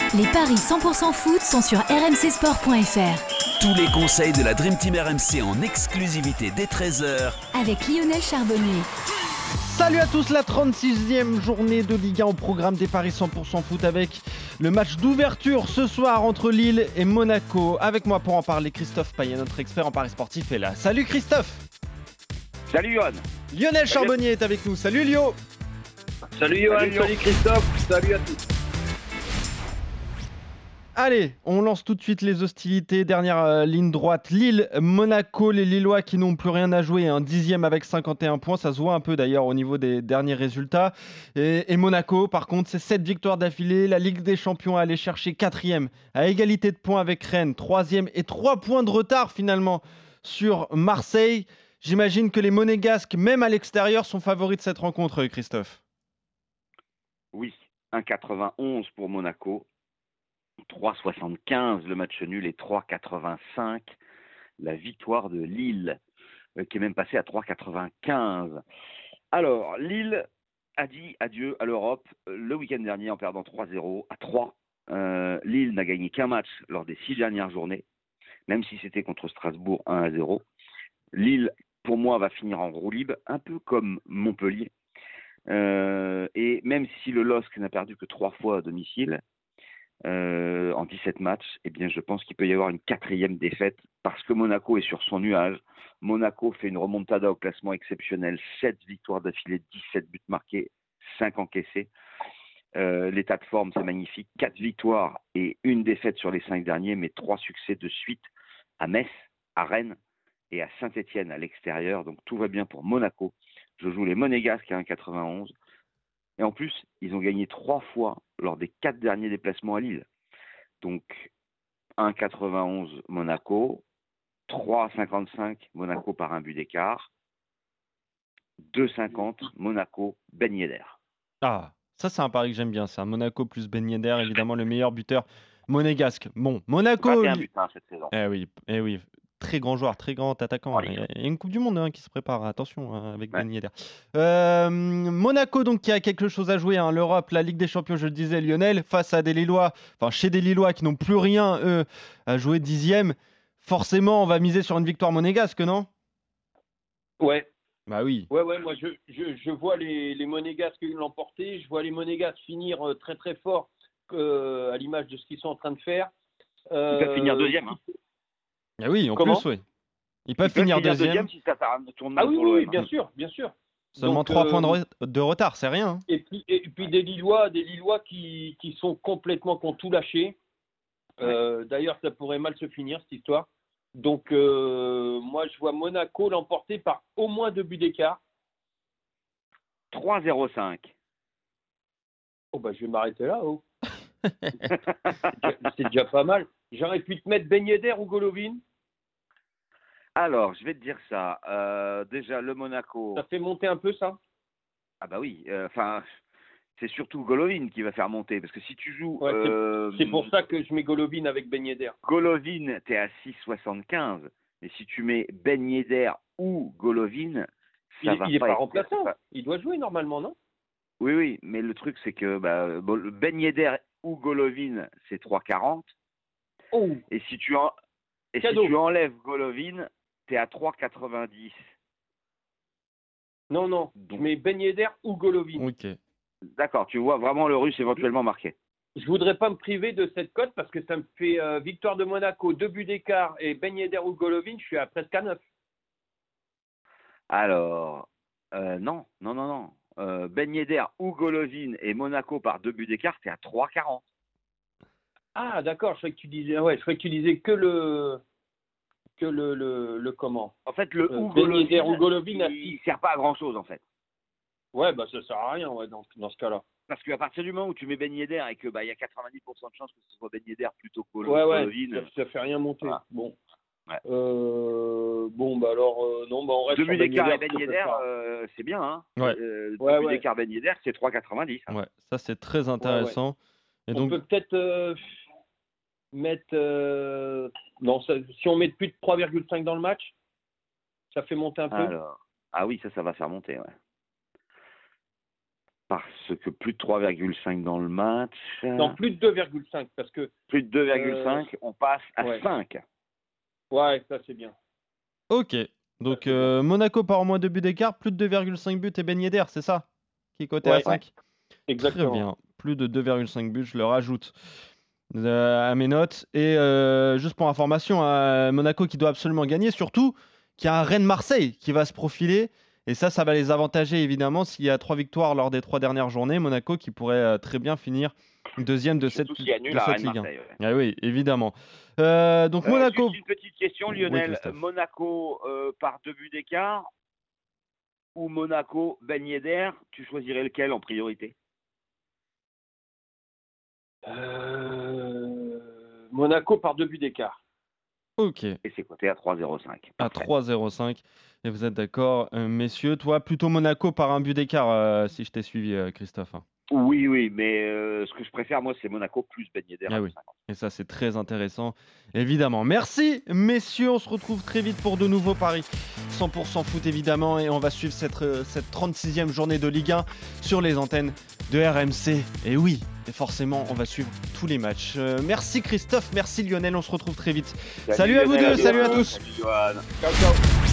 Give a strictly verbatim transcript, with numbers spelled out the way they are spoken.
Les paris cent pour cent foot sont sur r m c sport point f r. Tous les conseils de la Dream Team R M C en exclusivité dès treize heures avec Lionel Charbonnier. Salut à tous, la trente-sixième journée de Ligue un au programme des paris cent pour cent foot avec le match d'ouverture ce soir entre Lille et Monaco. Avec moi pour en parler, Christophe Payet, notre expert en paris sportif est là. Salut Christophe. Salut Johan. Lionel Charbonnier est avec nous. Salut Lio. Salut Johan, salut, salut Christophe, salut à tous. Allez, on lance tout de suite les hostilités. Dernière euh, ligne droite, Lille, Monaco, les Lillois qui n'ont plus rien à jouer. Un dixième avec cinquante et un points, ça se voit un peu d'ailleurs au niveau des derniers résultats. Et, et Monaco, par contre, c'est sept victoires d'affilée. La Ligue des Champions a allé chercher quatrième, à égalité de points avec Rennes, troisième et trois points de retard finalement sur Marseille. J'imagine que les Monégasques, même à l'extérieur, sont favoris de cette rencontre, Christophe. Oui, un virgule quatre-vingt-onze pour Monaco. trois virgule soixante-quinze le match nul et trois virgule quatre-vingt-cinq la victoire de Lille, euh, qui est même passée à trois virgule quatre-vingt-quinze. Alors, Lille a dit adieu à l'Europe euh, le week-end dernier en perdant trois zéro à Troyes. Euh, Lille n'a gagné qu'un match lors des six dernières journées, même si c'était contre Strasbourg un à zéro. Lille, pour moi, va finir en roue libre, un peu comme Montpellier. Euh, et même si le L O S C n'a perdu que trois fois à domicile, Euh, en dix-sept matchs, eh bien, je pense qu'il peut y avoir une quatrième défaite parce que Monaco est sur son nuage. Monaco fait une remontada au classement exceptionnel, sept victoires d'affilée, dix-sept buts marqués, cinq encaissés. Euh, l'état de forme, c'est magnifique. quatre victoires et une défaite sur les cinq derniers, mais trois succès de suite à Metz, à Rennes et à Saint-Etienne à l'extérieur. Donc tout va bien pour Monaco. Je joue les Monégasques à un virgule quatre-vingt-onze. Et en plus, ils ont gagné trois fois lors des quatre derniers déplacements à Lille. Donc, un virgule quatre-vingt-onze Monaco, trois virgule cinquante-cinq Monaco par un but d'écart, deux virgule cinquante Monaco, Ben Yedder. Ah, ça c'est un pari que j'aime bien, ça. Monaco plus Ben Yedder, évidemment le meilleur buteur monégasque. Bon, Monaco... vingt et un buts hein, cette saison. Eh oui, eh oui. Très grand joueur, très grand attaquant. Il y a une Coupe du Monde hein, qui se prépare, attention, hein, avec ouais. Ben Yedder. Euh, Monaco, donc, qui a quelque chose à jouer. Hein, L'Europe, la Ligue des Champions, je le disais, Lionel, face à des Lillois, enfin chez des Lillois qui n'ont plus rien, eux, à jouer dixième. Forcément, on va miser sur une victoire monégasque, non ? Ouais. Bah oui. Ouais, ouais, moi, je, je, je vois les, les Monégasques l'emporter. Je vois les Monégasques finir très, très fort euh, à l'image de ce qu'ils sont en train de faire. Euh, Ils peuvent finir deuxième, hein. Ah oui, en Comment plus, oui. Ils peuvent, Ils peuvent finir, finir deuxième. deuxième si ça tourne mal ah oui, pour oui, l'O M. Oui, bien sûr, bien sûr. Seulement Donc, trois euh, points de, re- de retard, c'est rien. Hein. Et puis, et puis des Lillois, des Lillois qui, qui sont complètement, qui ont tout lâché. Euh, ouais. D'ailleurs, ça pourrait mal se finir, cette histoire. Donc, euh, moi, je vois Monaco l'emporter par au moins deux buts d'écart. trois zéro cinq. Oh, bah, je vais m'arrêter là, oh. C'est déjà pas mal. J'aurais pu te mettre Ben Yedder ou Golovin. Alors, je vais te dire ça. Euh, déjà, le Monaco... Ça fait monter un peu, ça ? Ah bah oui. Enfin, euh, c'est surtout Golovin qui va faire monter. Parce que si tu joues... Ouais, c'est, euh, c'est pour ça que je mets Golovin avec Ben Yedder. Golovin, t'es à six virgule soixante-quinze. Mais si tu mets Ben Yedder ou Golovin, ça il, va il est pas pas être... remplaçant. Pas... Il doit jouer normalement, non ? Oui, oui. Mais le truc, c'est que bah, Ben Yedder ou Golovin, c'est trois quarante. Oh. Et si tu, en... Et si tu enlèves Golovin... T'es à trois quatre-vingt-dix. Non, non. Donc, mais Ben Yedder ou Golovin. Ok. D'accord, tu vois vraiment le russe éventuellement marqué. Je voudrais pas me priver de cette cote parce que ça me fait euh, victoire de Monaco, deux buts d'écart et Ben Yedder ou Golovin, je suis à presque à neuf. Alors, euh, non, non, non, non. Euh, Ben Yedder ou Golovin et Monaco par deux buts d'écart, t'es à trois quarante. Ah, d'accord, je croyais que tu disais, ouais, je croyais que tu disais que le... que le, le, le comment En fait, le euh, ou Golovin, ou Golovin il ne sert pas à grand-chose, en fait. Ouais, bah ça sert à rien ouais, dans, dans ce cas-là. Parce qu'à partir du moment où tu mets Ben Yedder et que bah il y a quatre-vingt-dix pour cent de chances que ce soit Ben Yedder plutôt que Golovin. Ouais, ouais, ça, ça fait rien monter. Voilà. Bon. Ouais. Euh, bon, bah alors, euh, non, bah on reste deux buts d'écart et Ben Yedder, Yedder, euh, c'est bien, hein. Ouais. Euh, deux ouais, buts ouais. d'écart Ben Yedder, c'est trois quatre-vingt-dix. Hein. Ouais, ça c'est très intéressant. Ouais, ouais. Et on donc... peut peut-être euh, mettre... Euh... Non, ça, si on met plus de trois virgule cinq dans le match, ça fait monter un peu. Alors, ah oui, ça, ça va faire monter, ouais. Parce que plus de trois virgule cinq dans le match. Non, plus de deux virgule cinq parce que. Plus de deux virgule cinq, euh... on passe à ouais. cinq. Ouais, ça c'est bien. Ok. Donc ça, euh, Monaco par au moins deux buts d'écart, plus de deux virgule cinq buts et Ben Yedder, c'est ça? Qui est coté ouais, à cinq. Ouais. Exactement. Très bien. Plus de deux virgule cinq buts, je le rajoute euh, à mes notes. Et euh, juste pour information, euh, Monaco qui doit absolument gagner, surtout qu'il y a un Rennes-Marseille qui va se profiler. Et ça, ça va les avantager évidemment s'il y a trois victoires lors des trois dernières journées. Monaco qui pourrait euh, très bien finir deuxième de cette, s'il y a nul de à cette Ligue un. Ouais. Ah oui, évidemment. Euh, donc euh, Monaco. Juste une petite question, Lionel. Oui, Monaco euh, par deux buts d'écart ou Monaco Ben Yedder, tu choisirais lequel en priorité? euh... Monaco par deux buts d'écart. Ok. Et c'est coté à trois virgule zéro cinq. À trois virgule zéro cinq. Et vous êtes d'accord, euh, messieurs? Toi, plutôt Monaco par un but d'écart, euh, si je t'ai suivi, euh, Christophe. Oui, oui, mais euh, ce que je préfère, moi, c'est Monaco plus Ben Yedder. Ah oui. Et ça, c'est très intéressant, évidemment. Merci, messieurs. On se retrouve très vite pour de nouveaux paris. cent pour cent foot, évidemment. Et on va suivre cette, euh, cette trente-sixième journée de Ligue un sur les antennes de R M C. Et oui, et forcément, on va suivre tous les matchs. Euh, merci, Christophe. Merci, Lionel. On se retrouve très vite. Salut, salut à vous deux. Salut à tous. Salut, Johan. Ciao, ciao.